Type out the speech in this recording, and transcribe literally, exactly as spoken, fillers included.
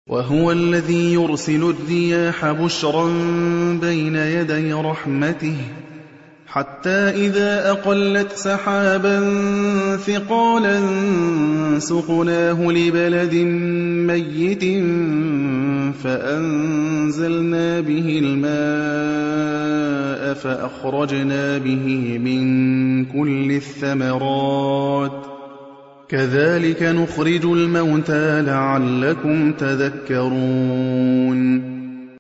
وَهُوَ الَّذِي يُرْسِلُ الرِّيَاحَ بُشْرًا بَيْنَ يَدَيْ رَحْمَتِهِ حَتَّىٰ إِذَا أَقَلَّتْ سَحَابًا ثِقَالًا سُقْنَاهُ لِبَلَدٍ مَّيِّتٍ فَأَنزَلْنَا بِهِ الْمَاءَ فَأَخْرَجْنَا بِهِ مِن كُلِّ الثَّمَرَاتِ ۚ كَذَٰلِكَ نُخْرِجُ الْمَوْتَىٰ لَعَلَّكُمْ تَذَكَّرُونَ